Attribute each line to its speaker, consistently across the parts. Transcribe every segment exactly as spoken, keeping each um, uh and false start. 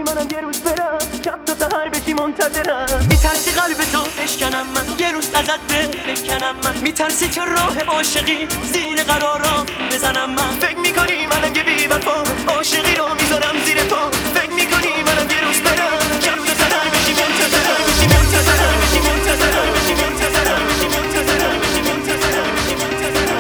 Speaker 1: منم یه روز برم شب تا سهر بشی منتظرم. میترسی قلب تو بشکنم من، یه روز ازت بکنم من. میترسی که راه عاشقی زیر قرارم بزنم من. فکر میکنی منم یه بی وفا عاشقی رو میذارم زیر پا. فکر میکنی منم یه روز برم شب تا سهر بشی منتظرم بشی منتظرم بشی منتظرم بشی منتظرم بشی منتظرم بشی منتظرم بشی منتظرم.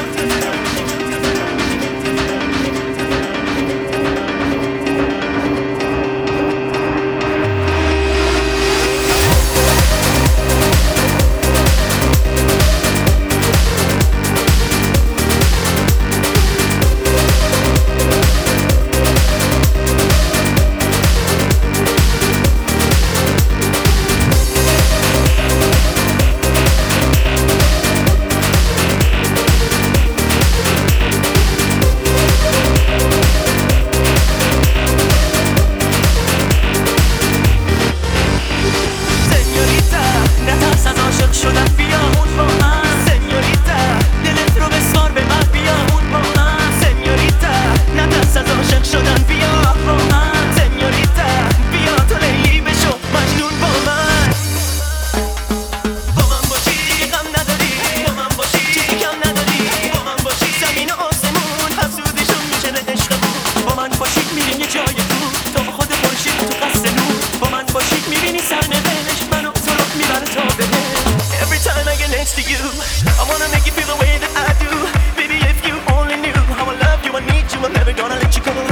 Speaker 1: To you, I wanna make you feel the way that I do. Baby, if you only knew how I love you, I need you, I'm never gonna let you go.